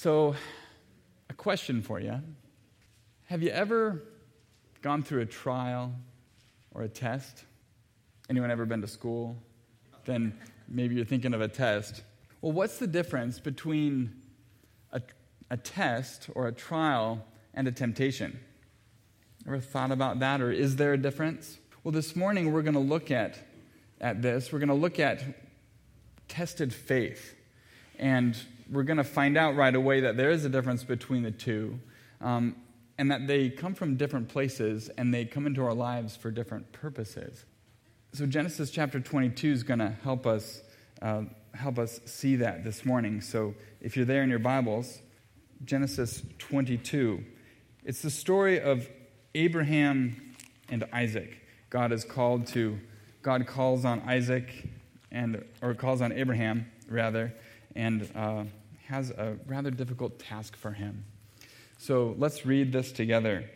So, a question for you. Have you ever gone through a trial or a test? Anyone ever been to school? Then maybe you're thinking of a test. Well, what's the difference between a test or a trial and a temptation? Ever thought about that, or is there a difference? Well, this morning we're going to look at this. We're going to look at tested faith. And we're going to find out right away that there is a difference between the two, and that they come from different places, and they come into our lives for different purposes. So Genesis chapter 22 is going to help us see that this morning. So if you're there in your Bibles, Genesis 22. It's the story of Abraham and Isaac. God calls on Abraham rather, and has a rather difficult task for him. So let's read this together.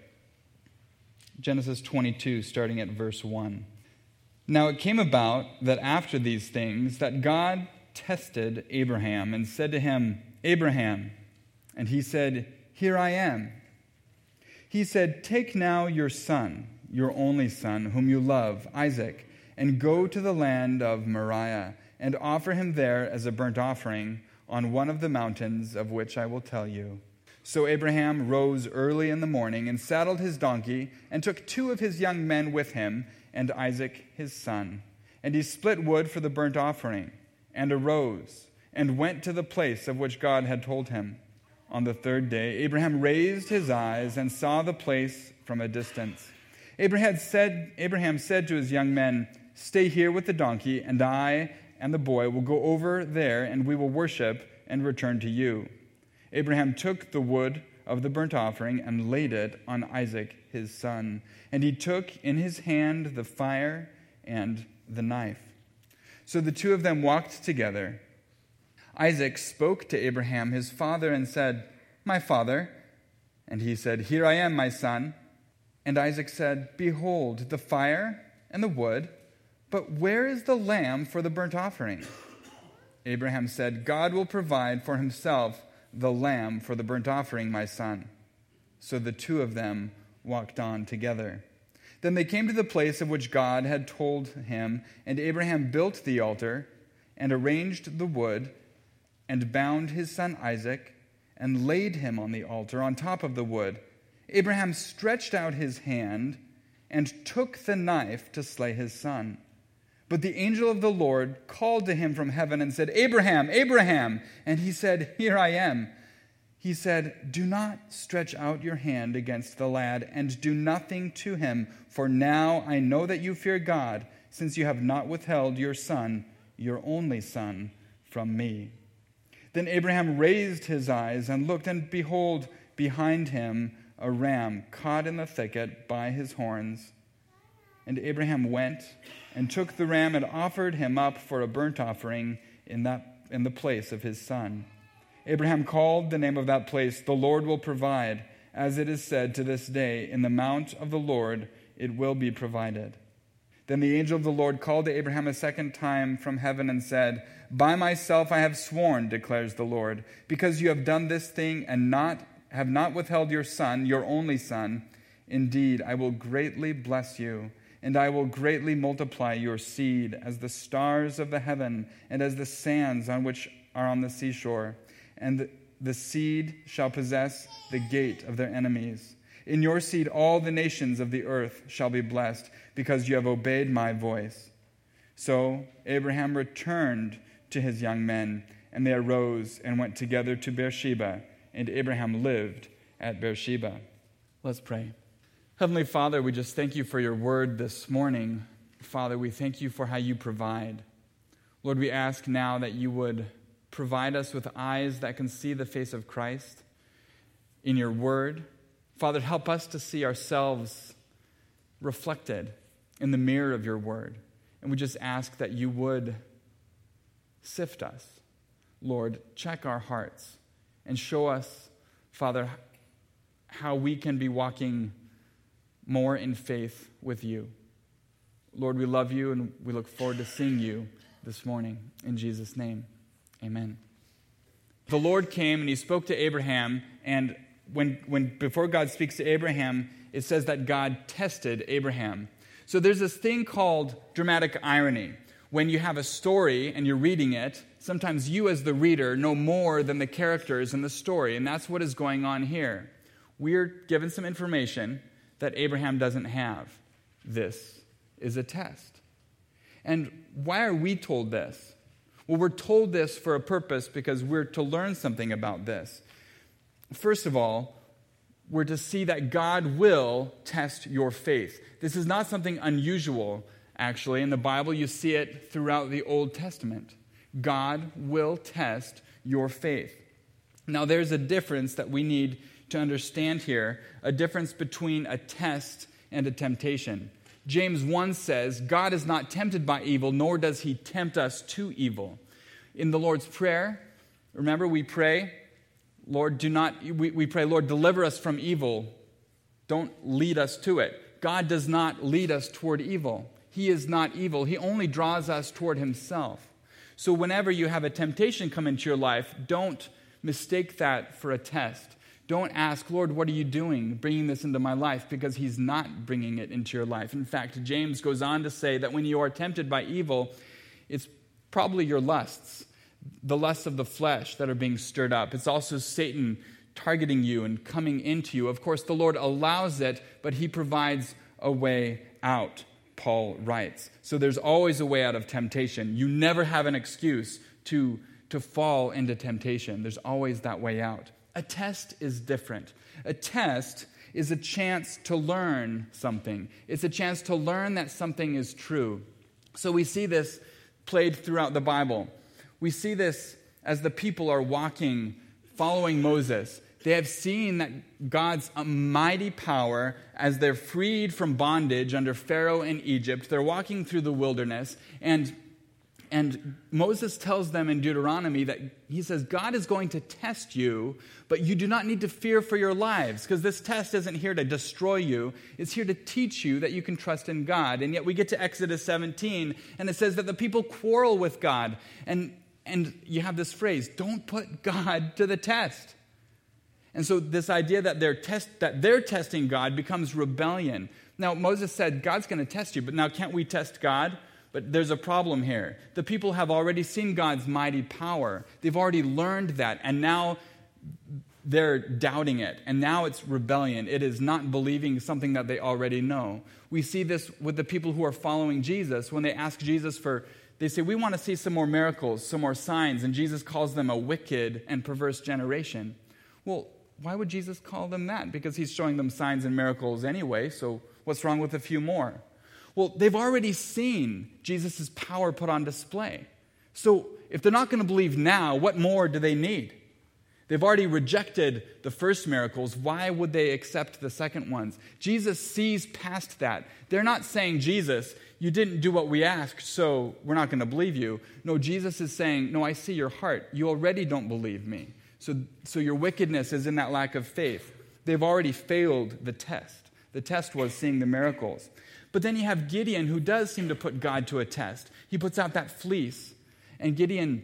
Genesis 22, starting at verse 1. Now it came about that after these things, that God tested Abraham and said to him, Abraham. And he said, Here I am. He said, Take now your son, your only son, whom you love, Isaac, and go to the land of Moriah, and offer him there as a burnt offering on one of the mountains of which I will tell you. So Abraham rose early in the morning and saddled his donkey and took 2 of his young men with him and Isaac his son. And he split wood for the burnt offering and arose and went to the place of which God had told him. On the 3rd day, Abraham raised his eyes and saw the place from a distance. Abraham said to his young men, Stay here with the donkey, and I and the boy will go over there, and we will worship and return to you. Abraham took the wood of the burnt offering and laid it on Isaac his son. And he took in his hand the fire and the knife. So the 2 of them walked together. Isaac spoke to Abraham his father and said, My father. And he said, Here I am, my son. And Isaac said, Behold, the fire and the wood, but where is the lamb for the burnt offering? Abraham said, God will provide for himself the lamb for the burnt offering, my son. So the 2 of them walked on together. Then they came to the place of which God had told him, and Abraham built the altar and arranged the wood and bound his son Isaac and laid him on the altar on top of the wood. Abraham stretched out his hand and took the knife to slay his son. But the angel of the Lord called to him from heaven and said, Abraham, Abraham! And he said, Here I am. He said, Do not stretch out your hand against the lad, and do nothing to him, for now I know that you fear God, since you have not withheld your son, your only son, from me. Then Abraham raised his eyes and looked, and behold, behind him a ram caught in the thicket by his horns. And Abraham went and took the ram and offered him up for a burnt offering in the place of his son. Abraham called the name of that place, The Lord will provide, as it is said to this day, In the mount of the Lord it will be provided. Then the angel of the Lord called to Abraham a second time from heaven and said, By myself I have sworn, declares the Lord, because you have done this thing and have not withheld your son, your only son. Indeed, I will greatly bless you, and I will greatly multiply your seed as the stars of the heaven and as the sands on which are on the seashore. And the seed shall possess the gate of their enemies. In your seed all the nations of the earth shall be blessed, because you have obeyed my voice. So Abraham returned to his young men, and they arose and went together to Beersheba, and Abraham lived at Beersheba. Let's pray. Heavenly Father, we just thank you for your word this morning. Father, we thank you for how you provide. Lord, we ask now that you would provide us with eyes that can see the face of Christ in your word. Father, help us to see ourselves reflected in the mirror of your word. And we just ask that you would sift us. Lord, check our hearts and show us, Father, how we can be walking more in faith with you. Lord, we love you and we look forward to seeing you this morning. In Jesus' name, amen. The Lord came and he spoke to Abraham, and before God speaks to Abraham, it says that God tested Abraham. So there's this thing called dramatic irony. When you have a story and you're reading it, sometimes you as the reader know more than the characters in the story, and that's what is going on here. We're given some information that Abraham doesn't have. This is a test. And why are we told this? Well, we're told this for a purpose because we're to learn something about this. First of all, we're to see that God will test your faith. This is not something unusual, actually. In the Bible, you see it throughout the Old Testament. God will test your faith. Now, there's a difference that we need to understand here, a difference between a test and a temptation. James 1 says, God is not tempted by evil, nor does he tempt us to evil. In the Lord's Prayer, remember we pray, Lord, we pray, Lord, deliver us from evil. Don't lead us to it. God does not lead us toward evil. He is not evil. He only draws us toward himself. So whenever you have a temptation come into your life, don't mistake that for a test. Don't ask, Lord, what are you doing bringing this into my life? Because he's not bringing it into your life. In fact, James goes on to say that when you are tempted by evil, it's probably your lusts, the lusts of the flesh that are being stirred up. It's also Satan targeting you and coming into you. Of course, the Lord allows it, but he provides a way out, Paul writes. So there's always a way out of temptation. You never have an excuse to fall into temptation. There's always that way out. A test is different. A test is a chance to learn something. It's a chance to learn that something is true. So we see this played throughout the Bible. We see this as the people are walking, following Moses. They have seen that God's mighty power as they're freed from bondage under Pharaoh in Egypt. They're walking through the wilderness, and Moses tells them in Deuteronomy that he says, God is going to test you, but you do not need to fear for your lives, because this test isn't here to destroy you. It's here to teach you that you can trust in God. And yet we get to Exodus 17, and it says that the people quarrel with God. And you have this phrase, don't put God to the test. And so this idea that they're testing God becomes rebellion. Now, Moses said, God's going to test you, but now can't we test God? But there's a problem here. The people have already seen God's mighty power. They've already learned that, and now they're doubting it. And now it's rebellion. It is not believing something that they already know. We see this with the people who are following Jesus. When they ask Jesus they say, we want to see some more miracles, some more signs, and Jesus calls them a wicked and perverse generation. Well, why would Jesus call them that? Because he's showing them signs and miracles anyway, so what's wrong with a few more? Well, they've already seen Jesus' power put on display. So if they're not going to believe now, what more do they need? They've already rejected the first miracles. Why would they accept the second ones? Jesus sees past that. They're not saying, Jesus, you didn't do what we asked, so we're not going to believe you. No, Jesus is saying, no, I see your heart. You already don't believe me. So your wickedness is in that lack of faith. They've already failed the test. The test was seeing the miracles. But then you have Gideon, who does seem to put God to a test. He puts out that fleece, and Gideon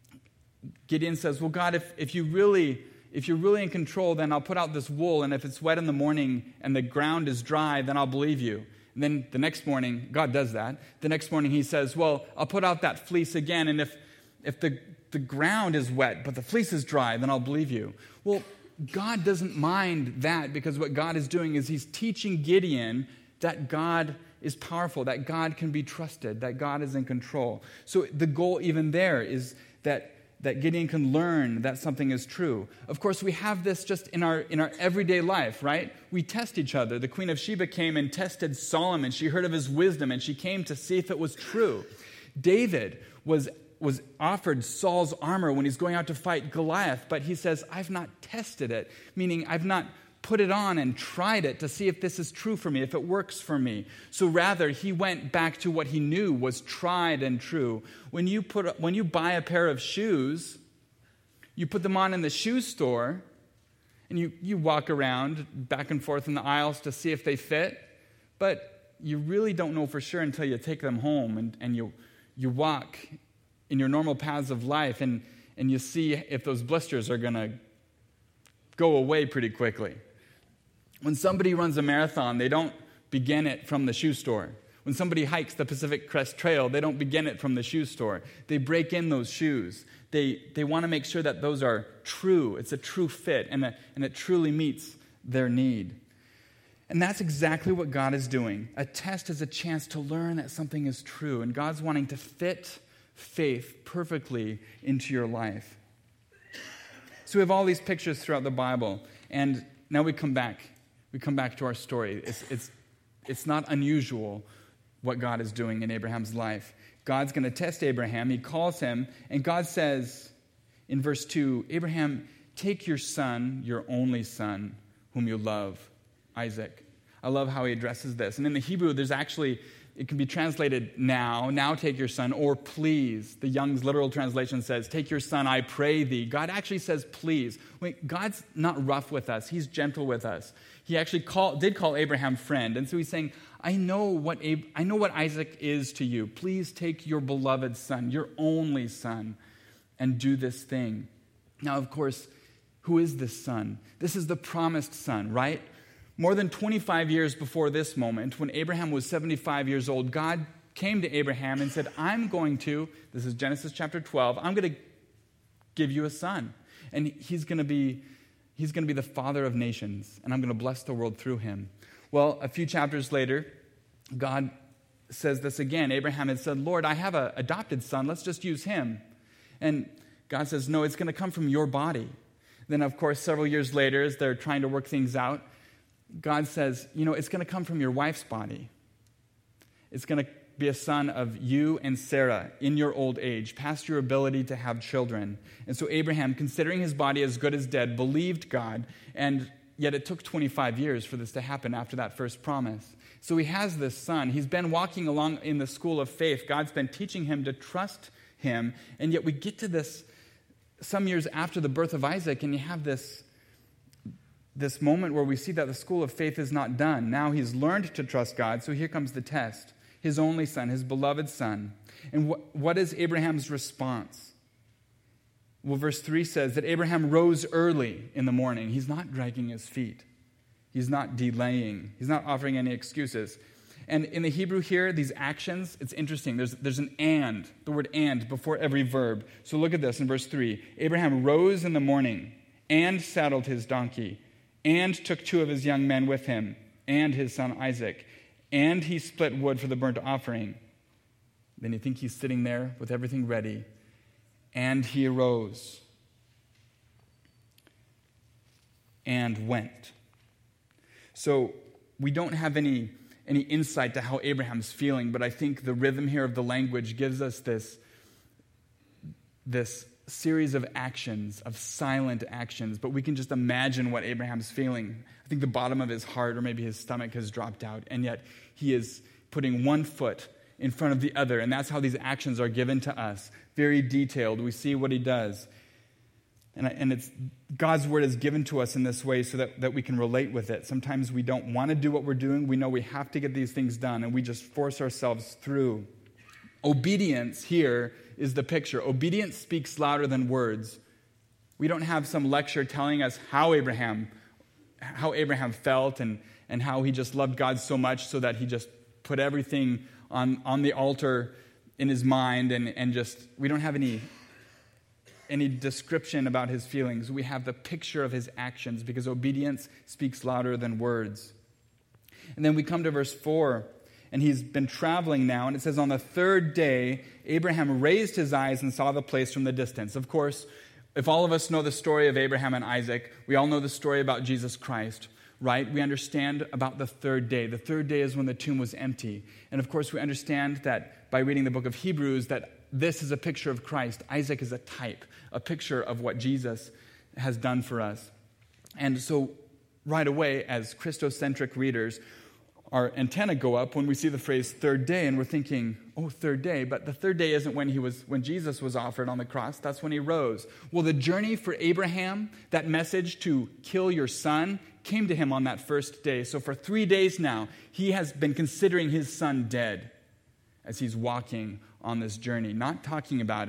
says, well, God, if you're really in control, then I'll put out this wool, and if it's wet in the morning and the ground is dry, then I'll believe you. And then the next morning, God does that. The next morning he says, well, I'll put out that fleece again, and if the ground is wet, but the fleece is dry, then I'll believe you. Well, God doesn't mind that, because what God is doing is he's teaching Gideon that God is powerful, that God can be trusted, that God is in control. So the goal even there is that Gideon can learn that something is true. Of course, we have this just in our everyday life, right? We test each other. The Queen of Sheba came and tested Solomon. She heard of his wisdom, and she came to see if it was true. David was offered Saul's armor when he's going out to fight Goliath, but he says, I've not tested it, meaning I've not put it on and tried it to see if this is true for me, if it works for me. So rather, he went back to what he knew was tried and true. When you buy a pair of shoes, you put them on in the shoe store, and you walk around back and forth in the aisles to see if they fit, but you really don't know for sure until you take them home and you walk in your normal paths of life, and and you see if those blisters are going to go away pretty quickly. When somebody runs a marathon, they don't begin it from the shoe store. When somebody hikes the Pacific Crest Trail, they don't begin it from the shoe store. They break in those shoes. They want to make sure that those are true. It's a true fit, and it truly meets their need. And that's exactly what God is doing. A test is a chance to learn that something is true, and God's wanting to fit faith perfectly into your life. So we have all these pictures throughout the Bible, and now we come back to our story. It's not unusual what God is doing in Abraham's life. God's going to test Abraham. He calls him, and God says in verse 2, Abraham, take your son, your only son, whom you love, Isaac. I love how he addresses this. And in the Hebrew, there's actually, it can be translated now take your son, or please. The Young's literal translation says, take your son, I pray thee. God actually says, please. Wait, God's not rough with us. He's gentle with us. He actually did call Abraham friend. And so he's saying, I know what Isaac is to you. Please take your beloved son, your only son, and do this thing. Now, of course, who is this son? This is the promised son, right? More than 25 years before this moment, when Abraham was 75 years old, God came to Abraham and said, this is Genesis chapter 12, I'm going to give you a son. And he's going to be the father of nations, and I'm going to bless the world through him. Well, a few chapters later, God says this again. Abraham had said, Lord, I have an adopted son. Let's just use him. And God says, no, it's going to come from your body. Then, of course, several years later, as they're trying to work things out, God says, it's going to come from your wife's body. It's going to be a son of you and Sarah in your old age, past your ability to have children. And so Abraham, considering his body as good as dead, believed God, and yet it took 25 years for this to happen after that first promise. So he has this son. He's been walking along in the school of faith. God's been teaching him to trust him, and yet we get to this some years after the birth of Isaac, and you have this moment where we see that the school of faith is not done. Now he's learned to trust God, so here comes the test. His only son, his beloved son. And what is Abraham's response? Well, verse 3 says that Abraham rose early in the morning. He's not dragging his feet. He's not delaying. He's not offering any excuses. And in the Hebrew here, these actions, it's interesting. There's an and, the word and, before every verb. So look at this in verse 3. Abraham rose in the morning and saddled his donkey and took 2 of his young men with him and his son Isaac. And he split wood for the burnt offering. Then you think he's sitting there with everything ready. And he arose and went. So we don't have any insight to how Abraham's feeling, but I think the rhythm here of the language gives us this series of actions, of silent actions, but we can just imagine what Abraham's feeling. I think the bottom of his heart or maybe his stomach has dropped out, and yet he is putting one foot in front of the other, and that's how these actions are given to us. Very detailed. We see what he does. And it's God's word is given to us in this way so that we can relate with it. Sometimes we don't want to do what we're doing. We know we have to get these things done, and we just force ourselves through. Obedience here is the picture. Obedience speaks louder than words. We don't have some lecture telling us how Abraham felt and how he just loved God so much so that he just put everything on the altar in his mind and just, we don't have any description about his feelings. We have the picture of his actions because obedience speaks louder than words. And then we come to verse 4, and he's been traveling now, and it says, on the third day, Abraham raised his eyes and saw the place from the distance. Of course, if all of us know the story of Abraham and Isaac, we all know the story about Jesus Christ, right? We understand about the third day. The third day is when the tomb was empty. And of course, we understand that by reading the book of Hebrews that this is a picture of Christ. Isaac is a type, a picture of what Jesus has done for us. And so right away, as Christocentric readers, our antenna go up when we see the phrase third day, and we're thinking, oh, third day, but the third day isn't when Jesus was offered on the cross. That's when he rose. Well, the journey for Abraham, that message to kill your son, came to him on that first day. So for 3 days now, he has been considering his son dead as he's walking on this journey, not talking about it.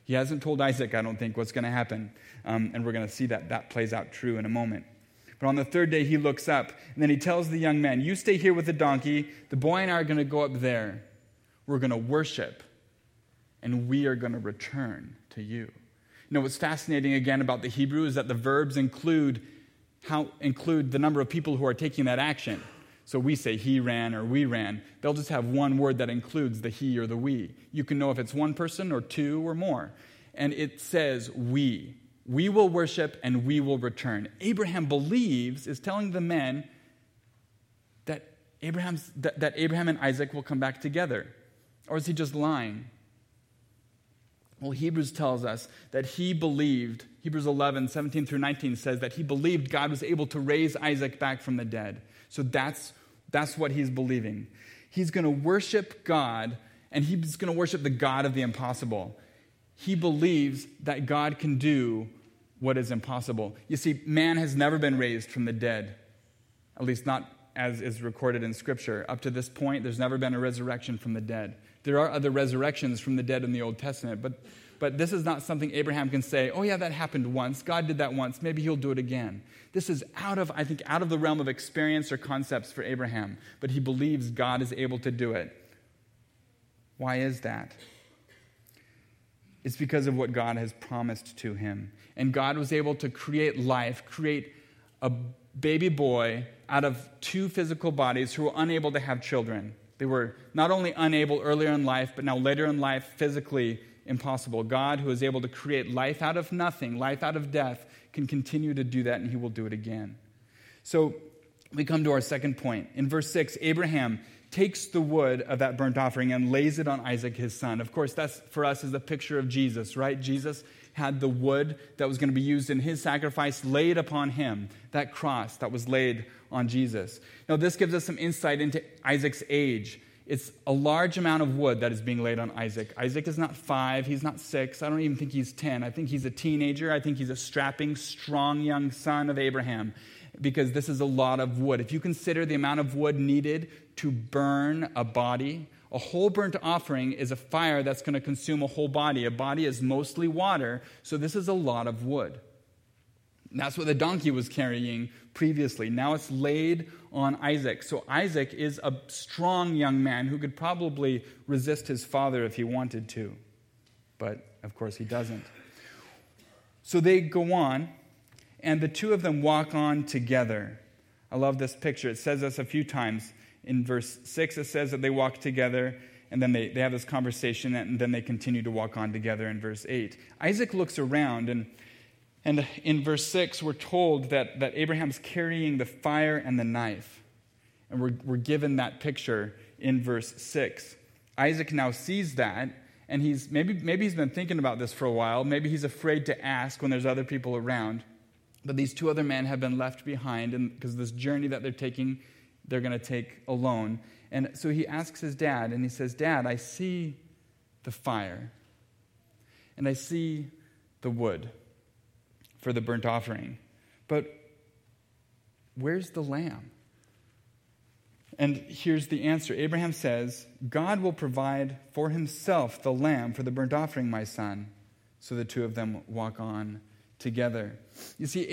He hasn't told Isaac, I don't think, what's going to happen. And we're going to see that plays out true in a moment. But on the third day, he looks up, and then he tells the young man, you stay here with the donkey. The boy and I are going to go up there. We're going to worship, and we are going to return to you. You know, what's fascinating again about the Hebrew is that the verbs include the number of people who are taking that action. So we say he ran or we ran. They'll just have one word that includes the he or the we. You can know if it's one person or two or more. And it says we. We will worship and we will return. Abraham is telling the men that Abraham and Isaac will come back together. Or is he just lying? Well, Hebrews tells us that he believed, Hebrews 11, 17 through 19 says that he believed God was able to raise Isaac back from the dead. So that's what he's believing. He's going to worship God, and he's going to worship the God of the impossible. He believes that God can do what is impossible. You see, man has never been raised from the dead, at least not as is recorded in Scripture. Up to this point, there's never been a resurrection from the dead. There are other resurrections from the dead in the Old Testament, but this is not something Abraham can say, oh yeah, that happened once. God did that once. Maybe he'll do it again. This is out of the realm of experience or concepts for Abraham, but he believes God is able to do it. Why is that? It's because of what God has promised to him. And God was able to create life, create a baby boy out of two physical bodies who were unable to have children. They were not only unable earlier in life, but now later in life, physically impossible. God, who is able to create life out of nothing, life out of death, can continue to do that, and he will do it again. So we come to our second point. In verse 6, Abraham takes the wood of that burnt offering and lays it on Isaac, his son. Of course, that's for us is a picture of Jesus, right? Jesus had the wood that was going to be used in his sacrifice laid upon him, that cross that was laid on Jesus. Now, this gives us some insight into Isaac's age. It's a large amount of wood that is being laid on Isaac. Isaac is not 5, he's not 6, I don't even think he's 10. I think he's a teenager. I think he's a strapping, strong young son of Abraham, because this is a lot of wood. If you consider the amount of wood needed to burn a body, a whole burnt offering is a fire that's going to consume a whole body. A body is mostly water, so this is a lot of wood. That's what the donkey was carrying previously. Now it's laid on Isaac. So Isaac is a strong young man who could probably resist his father if he wanted to. But, of course, he doesn't. So they go on, and the two of them walk on together. I love this picture. It says this a few times. In verse 6, it says that they walk together, and then they have this conversation, and then they continue to walk on together in verse 8. Isaac looks around, and in verse 6, we're told that Abraham's carrying the fire and the knife. And we're given that picture in verse 6. Isaac now sees that, and maybe he's been thinking about this for a while. Maybe he's afraid to ask when there's other people around. But these two other men have been left behind, and because this journey that they're taking, they're going to take alone. And so he asks his dad, and he says, Dad, I see the fire, and I see the wood for the burnt offering. But where's the lamb? And here's the answer. Abraham says, God will provide for himself the lamb for the burnt offering, my son. So the two of them walk on together. You see,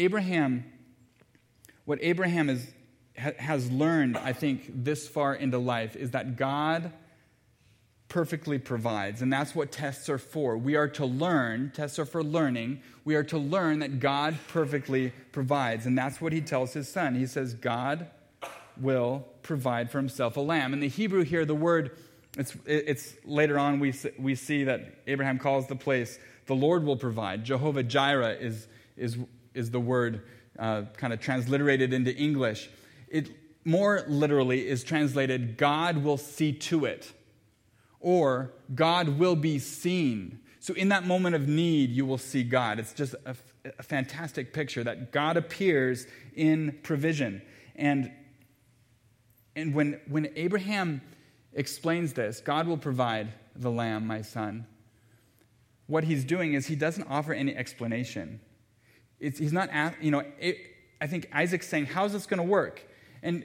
what Abraham has learned, I think, this far into life is that God perfectly provides. And that's what tests are for. We are to learn. Tests are for learning. We are to learn that God perfectly provides. And that's what he tells his son. He says, God will provide for himself a lamb. In the Hebrew here, the word, it's later on we see that Abraham calls the place, the Lord will provide. Jehovah Jireh is the word kind of transliterated into English. It more literally is translated, God will see to it. Or, God will be seen. So in that moment of need, you will see God. It's just a fantastic picture that God appears in provision. And when Abraham explains this, God will provide the lamb, my son, what he's doing is he doesn't offer any explanation. He's not, I think Isaac's saying, how's this going to work? And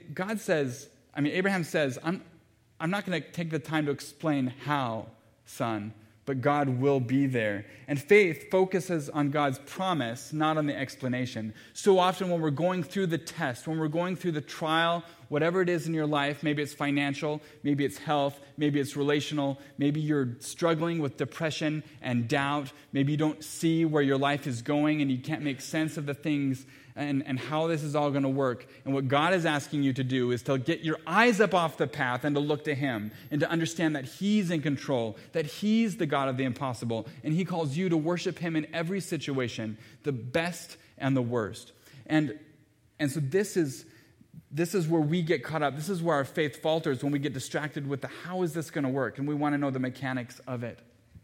Abraham says, I'm not going to take the time to explain how, son, but God will be there. And faith focuses on God's promise, not on the explanation. So often when we're going through the test, when we're going through the trial, whatever it is in your life, maybe it's financial, maybe it's health, maybe it's relational, maybe you're struggling with depression and doubt, maybe you don't see where your life is going and you can't make sense of the things and how this is all going to work. And what God is asking you to do is to get your eyes up off the path and to look to Him and to understand that He's in control, that He's the God of the impossible, and He calls you to worship Him in every situation, the best and the worst. And so this is where we get caught up. This is where our faith falters, when we get distracted with how is this going to work, and we want to know the mechanics of it.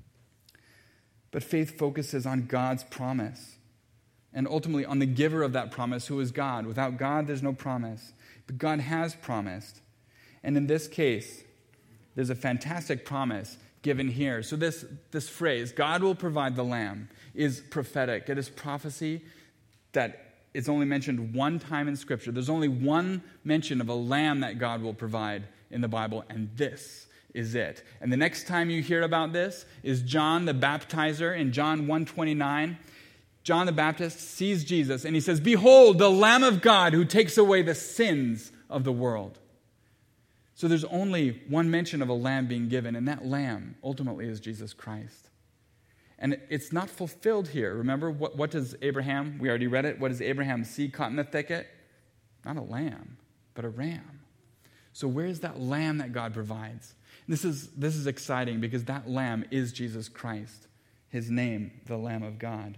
But faith focuses on God's promise, and ultimately on the giver of that promise, who is God. Without God, there's no promise. But God has promised. And in this case, there's a fantastic promise given here. So this phrase, God will provide the lamb, is prophetic. It is prophecy that is only mentioned one time in Scripture. There's only one mention of a lamb that God will provide in the Bible, and this is it. And the next time you hear about this is John the Baptizer in John 1:29. John the Baptist sees Jesus and he says, "Behold, the Lamb of God who takes away the sins of the world." So there's only one mention of a lamb being given, and that lamb ultimately is Jesus Christ. And it's not fulfilled here. Remember, what does Abraham, we already read it, what does Abraham see caught in the thicket? Not a lamb, but a ram. So where's that lamb that God provides? This is exciting because that lamb is Jesus Christ. His name, the Lamb of God.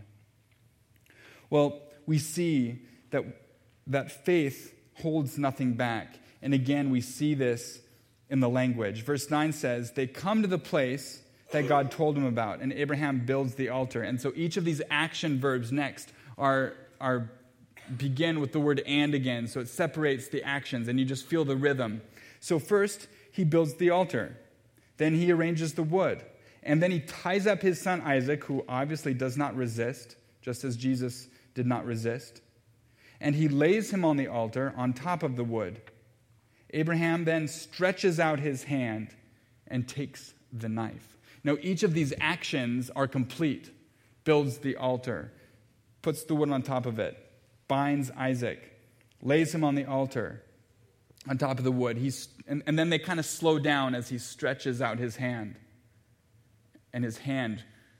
Well, we see that faith holds nothing back. And again, we see this in the language. Verse 9 says, they come to the place that God told him about, and Abraham builds the altar. And so each of these action verbs next are begin with the word "and" again, so it separates the actions, and you just feel the rhythm. So first, he builds the altar. Then he arranges the wood. And then he ties up his son Isaac, who obviously does not resist, just as Jesus did not resist. And he lays him on the altar on top of the wood. Abraham then stretches out his hand and takes the knife. Now, each of these actions are complete. Builds the altar, puts the wood on top of it, binds Isaac, lays him on the altar on top of the wood. And then they kind of slow down as he stretches out his hand. And his hand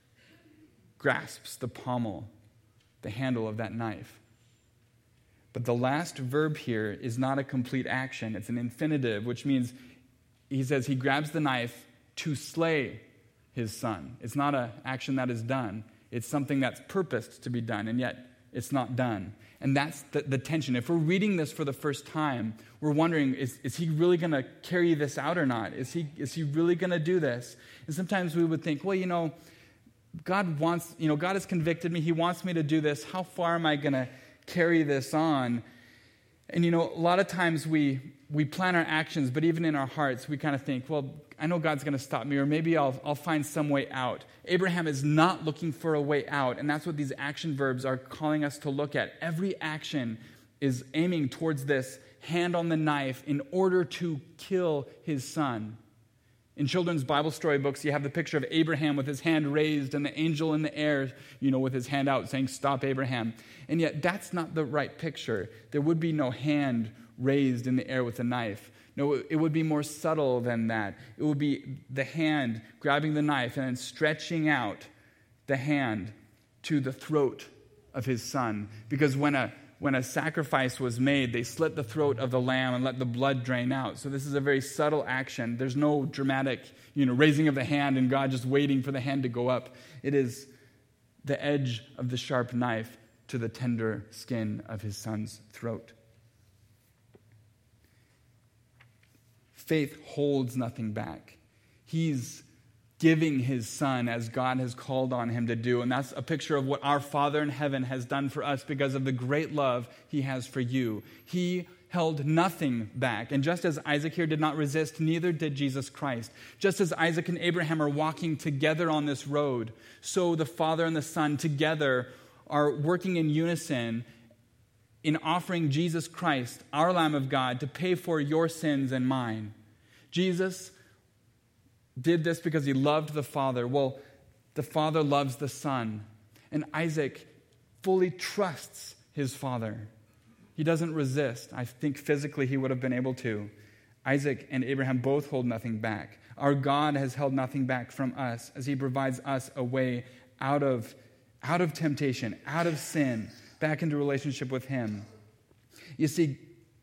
grasps the pommel, the handle of that knife. But the last verb here is not a complete action. It's an infinitive, which means he says he grabs the knife to slay his son. It's not an action that is done. It's something that's purposed to be done, and yet it's not done. And that's the tension. If we're reading this for the first time, we're wondering, is he really going to carry this out or not? Is he really going to do this? And sometimes we would think, well, God has convicted me. He wants me to do this. How far am I going to carry this on? And a lot of times we plan our actions, but even in our hearts, we kind of think, well, I know God's going to stop me, or maybe I'll find some way out. Abraham is not looking for a way out, and that's what these action verbs are calling us to look at. Every action is aiming towards this hand on the knife in order to kill his son. In children's Bible story books, you have the picture of Abraham with his hand raised and the angel in the air, with his hand out saying, "Stop, Abraham." And yet that's not the right picture. There would be no hand raised in the air with a knife. No, it would be more subtle than that. It would be the hand grabbing the knife and then stretching out the hand to the throat of his son. Because when a sacrifice was made, they slit the throat of the lamb and let the blood drain out. So this is a very subtle action. There's no dramatic, raising of the hand and God just waiting for the hand to go up. It is the edge of the sharp knife to the tender skin of his son's throat. Faith holds nothing back. He's giving his son as God has called on him to do. And that's a picture of what our Father in heaven has done for us because of the great love he has for you. He held nothing back. And just as Isaac here did not resist, neither did Jesus Christ. Just as Isaac and Abraham are walking together on this road, so the Father and the Son together are working in unison in offering Jesus Christ, our Lamb of God, to pay for your sins and mine. Jesus did this because he loved the Father. Well, The father loves the son. And Isaac fully trusts his father. He doesn't resist. I think physically he would have been able to. Isaac and Abraham both hold nothing back. Our God has held nothing back from us as he provides us a way out of temptation, out of sin, back into relationship with him. You see,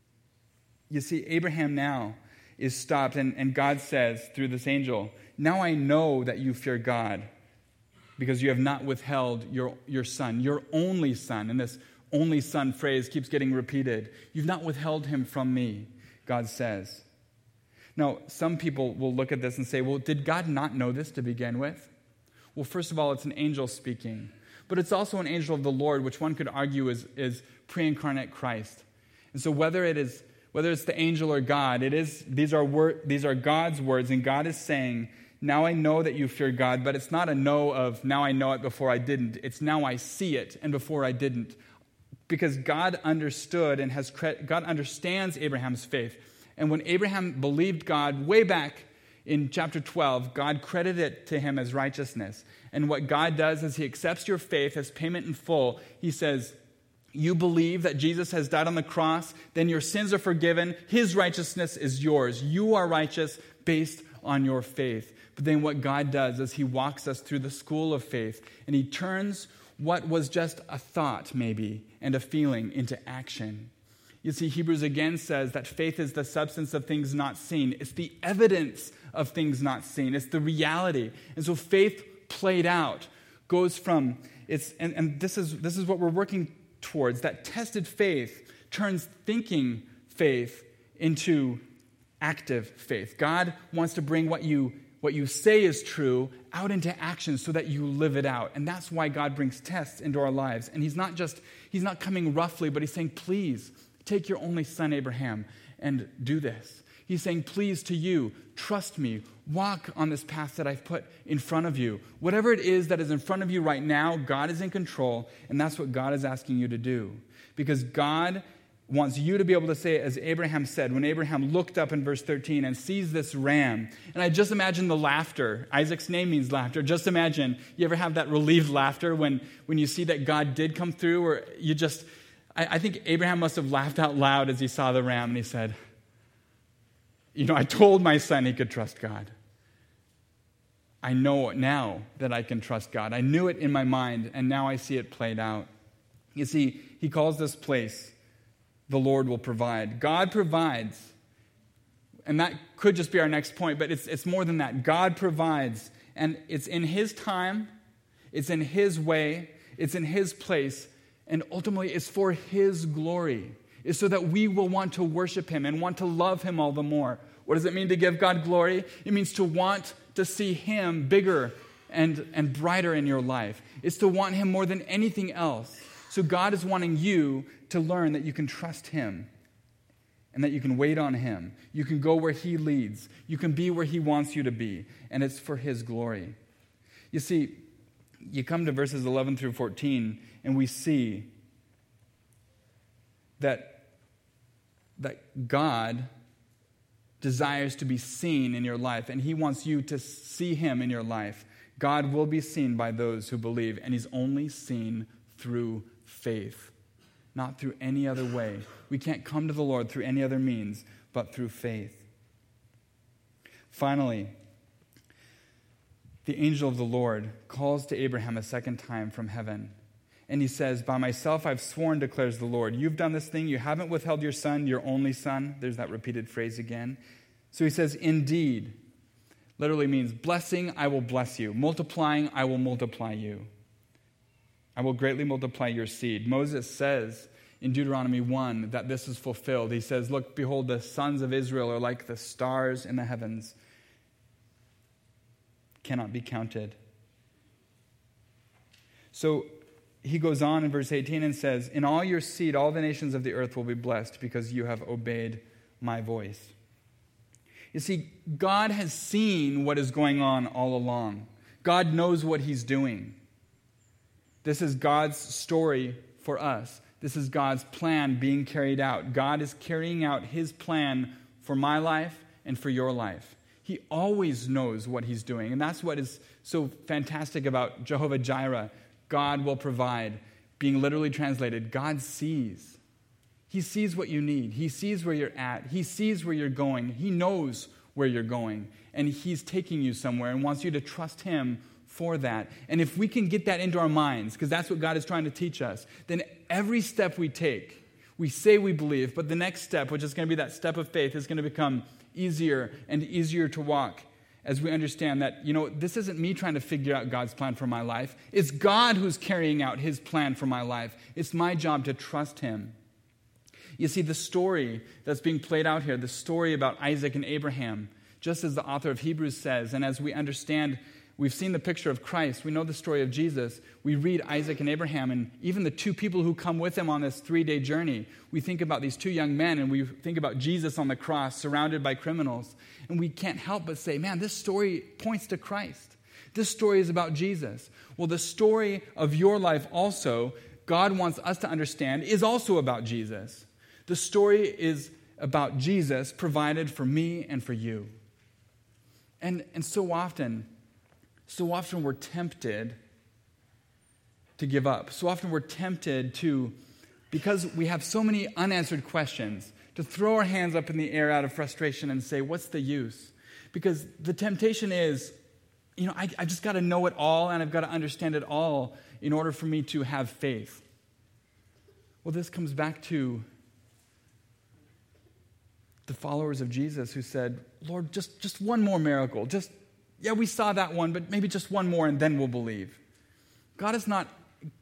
Abraham now is stopped, and God says through this angel, "Now I know that you fear God, because you have not withheld your son, your only son." And this only son phrase keeps getting repeated. "You've not withheld him from me," God says. Now, some people will look at this and say, well, did God not know this to begin with? Well, first of all, it's an angel speaking. But it's also an angel of the Lord, which one could argue is pre-incarnate Christ. And so whether it's the angel or God, these are God's words, and God is saying, "Now I know that you fear God," but it's not a no of "now I know it, before I didn't." It's "now I see it, and before I didn't." Because God understood and God understands Abraham's faith. And when Abraham believed God way back in chapter 12, God credited it to him as righteousness. And what God does is he accepts your faith as payment in full. He says, you believe that Jesus has died on the cross, then your sins are forgiven. His righteousness is yours. You are righteous based on your faith. But then what God does is he walks us through the school of faith, and he turns what was just a thought maybe and a feeling into action. You see, Hebrews again says that faith is the substance of things not seen. It's the evidence of things not seen. It's the reality. And so faith played out goes from, and this is what we're working towards. That tested faith turns thinking faith into active faith. God wants to bring what you say is true out into action so that you live it out. And that's why God brings tests into our lives. And he's not coming roughly, but he's saying, please, take your only son, Abraham, and do this. He's saying, please, to you, trust me. Walk on this path that I've put in front of you. Whatever it is that is in front of you right now, God is in control, and that's what God is asking you to do. Because God wants you to be able to say, as Abraham said, when Abraham looked up in verse 13 and sees this ram, and I just imagine the laughter. Isaac's name means laughter. Just imagine, you ever have that relieved laughter when you see that God did come through, or you just... I think Abraham must have laughed out loud as he saw the ram, and he said, I told my son he could trust God. I know now that I can trust God. I knew it in my mind, and now I see it played out. You see, he calls this place, the Lord will provide. God provides, and that could just be our next point, but it's more than that. God provides, and it's in his time, it's in his way, it's in his place, and ultimately, it's for his glory. It's so that we will want to worship him and want to love him all the more. What does it mean to give God glory? It means to want to see him bigger and brighter in your life. It's to want him more than anything else. So God is wanting you to learn that you can trust him and that you can wait on him. You can go where he leads. You can be where he wants you to be. And it's for his glory. You see, you come to verses 11 through 14, and we see that God desires to be seen in your life, and he wants you to see him in your life. God will be seen by those who believe, and he's only seen through faith, not through any other way. We can't come to the Lord through any other means but through faith. Finally, the angel of the Lord calls to Abraham a second time from heaven. And he says, by myself I've sworn, declares the Lord. You've done this thing. You haven't withheld your son, your only son. There's that repeated phrase again. So he says, indeed, literally means blessing, I will bless you. Multiplying, I will multiply you. I will greatly multiply your seed. Moses says in Deuteronomy 1 that this is fulfilled. He says, look, behold, the sons of Israel are like the stars in the heavens. Cannot be counted. So he goes on in verse 18 and says, in all your seed, all the nations of the earth will be blessed because you have obeyed my voice. You see, God has seen what is going on all along. God knows what he's doing. This is God's story for us. This is God's plan being carried out. God is carrying out his plan for my life and for your life. He always knows what he's doing. And that's what is so fantastic about Jehovah Jireh. God will provide. Being literally translated, God sees. He sees what you need. He sees where you're at. He sees where you're going. He knows where you're going. And he's taking you somewhere and wants you to trust him for that. And if we can get that into our minds, because that's what God is trying to teach us, then every step we take, we say we believe, but the next step, which is going to be that step of faith, is going to become easier and easier to walk as we understand that, this isn't me trying to figure out God's plan for my life. It's God who's carrying out his plan for my life. It's my job to trust him. You see, the story that's being played out here, the story about Isaac and Abraham, just as the author of Hebrews says, and as we understand, we've seen the picture of Christ, we know the story of Jesus, we read Isaac and Abraham, and even the two people who come with him on this 3-day journey. We think about these two young men, and we think about Jesus on the cross, surrounded by criminals, and we can't help but say, man, this story points to Christ. This story is about Jesus. Well, the story of your life also, God wants us to understand, is also about Jesus. The story is about Jesus provided for me and for you. And so often we're tempted to give up. So often we're tempted to, because we have so many unanswered questions, to throw our hands up in the air out of frustration and say, what's the use? Because the temptation is, I just got to know it all and I've got to understand it all in order for me to have faith. Well, this comes back to the followers of Jesus who said, Lord, just one more miracle. We saw that one, but maybe just one more and then we'll believe. God is not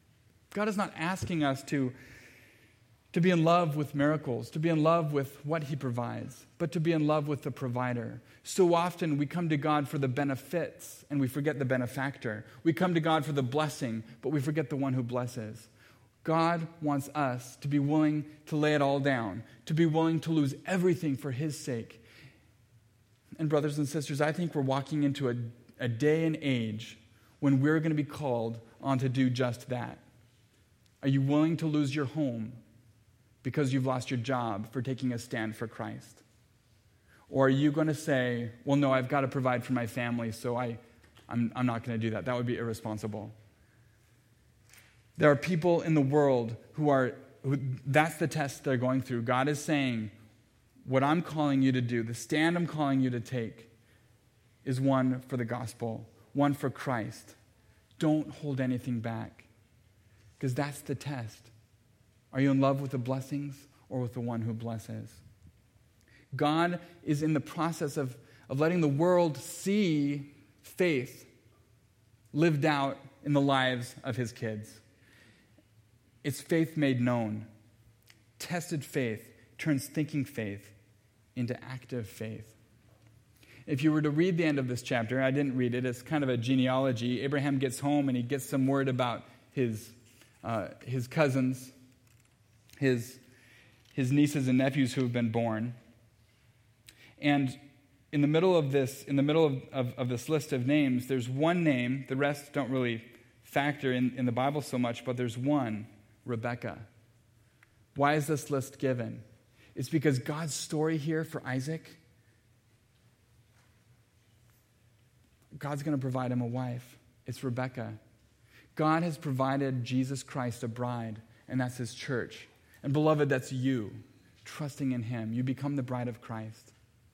asking us to be in love with miracles, to be in love with what he provides, but to be in love with the provider. So often we come to God for the benefits and we forget the benefactor. We come to God for the blessing, but we forget the one who blesses. God wants us to be willing to lay it all down, to be willing to lose everything for his sake. And brothers and sisters, I think we're walking into a day and age when we're going to be called on to do just that. Are you willing to lose your home because you've lost your job for taking a stand for Christ? Or are you going to say, well, no, I've got to provide for my family, so I'm not going to do that. That would be irresponsible. There are people in the world who that's the test they're going through. God is saying, what I'm calling you to do, the stand I'm calling you to take, is one for the gospel, one for Christ. Don't hold anything back, because that's the test. Are you in love with the blessings or with the one who blesses? God is in the process of letting the world see faith lived out in the lives of his kids. It's faith made known. Tested faith turns thinking faith into active faith. If you were to read the end of this chapter, I didn't read it, it's kind of a genealogy. Abraham gets home and he gets some word about his cousins, his nieces and nephews who have been born. And in the middle of this list of names, there's one name. The rest don't really factor in the Bible so much, but there's one, Rebekah. Why is this list given? It's because God's story here for Isaac, God's going to provide him a wife. It's Rebekah. God has provided Jesus Christ a bride, and that's his church. And beloved, that's you, trusting in him. You become the bride of Christ.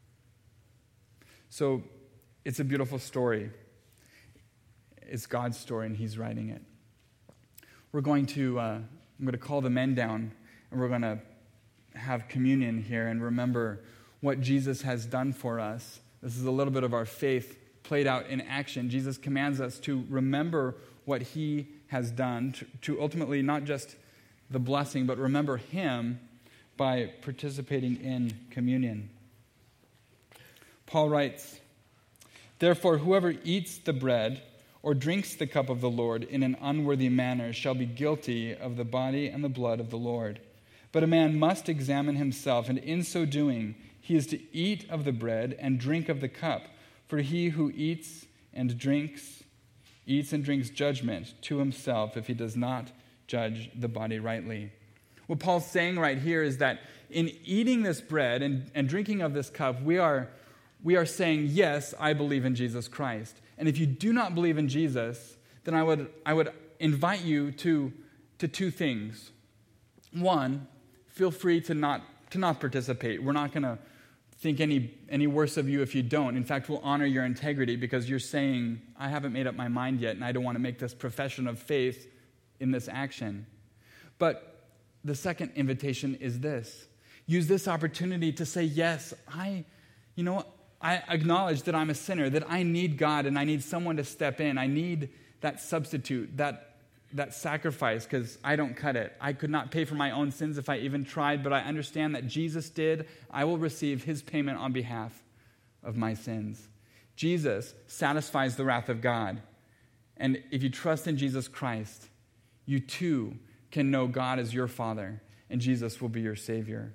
So it's a beautiful story. It's God's story, and he's writing it. I'm going to call the men down, and we're going to have communion here and remember what Jesus has done for us. This is a little bit of our faith played out in action. Jesus commands us to remember what he has done, to ultimately not just the blessing, but remember him by participating in communion. Paul writes, "Therefore, whoever eats the bread or drinks the cup of the Lord in an unworthy manner shall be guilty of the body and the blood of the Lord. But a man must examine himself, and in so doing, he is to eat of the bread and drink of the cup. For he who eats and drinks judgment to himself if he does not judge the body rightly." What Paul's saying right here is that in eating this bread and drinking of this cup, we are we are saying, yes, I believe in Jesus Christ. And if you do not believe in Jesus, then I would invite you to two things. One, feel free to not participate. We're not going to think any worse of you if you don't. In fact, we'll honor your integrity because you're saying, I haven't made up my mind yet, and I don't want to make this profession of faith in this action. But the second invitation is this. Use this opportunity to say, yes, I acknowledge that I'm a sinner, that I need God, and I need someone to step in. I need that substitute, that sacrifice, because I don't cut it. I could not pay for my own sins if I even tried, but I understand that Jesus did. I will receive his payment on behalf of my sins. Jesus satisfies the wrath of God. And if you trust in Jesus Christ, you too can know God as your Father, and Jesus will be your Savior.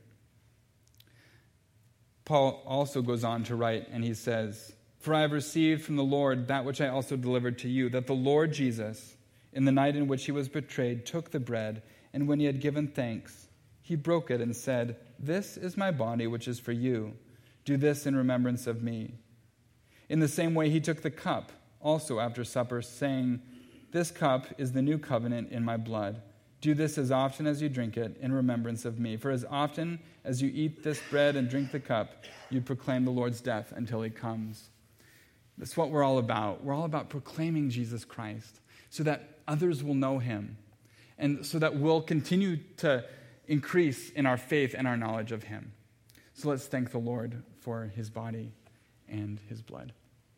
Paul also goes on to write, and he says, "For I have received from the Lord that which I also delivered to you, that the Lord Jesus, in the night in which he was betrayed, took the bread, and when he had given thanks, he broke it and said, 'This is my body, which is for you. Do this in remembrance of me.' In the same way, he took the cup also after supper, saying, 'This cup is the new covenant in my blood. Do this as often as you drink it in remembrance of me. For as often as you eat this bread and drink the cup, you proclaim the Lord's death until he comes.'" That's what we're all about. We're all about proclaiming Jesus Christ so that others will know him and so that we'll continue to increase in our faith and our knowledge of him. So let's thank the Lord for his body and his blood.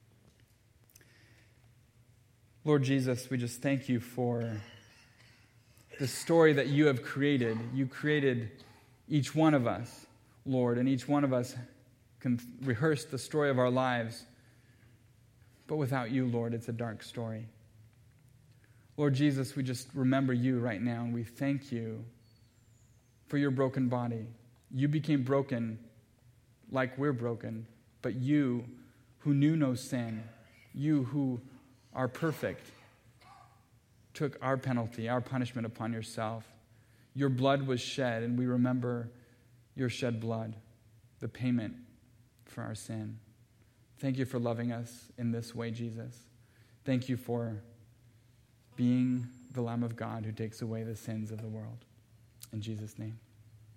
Lord Jesus, we just thank you for the story that you have created. You created each one of us, Lord, and each one of us can rehearse the story of our lives. But without you, Lord, it's a dark story. Lord Jesus, we just remember you right now, and we thank you for your broken body. You became broken like we're broken, but you, who knew no sin, you who are perfect, took our penalty, our punishment upon yourself. Your blood was shed, and we remember your shed blood, the payment for our sin. Thank you for loving us in this way, Jesus. Thank you for being the Lamb of God who takes away the sins of the world. In Jesus' name.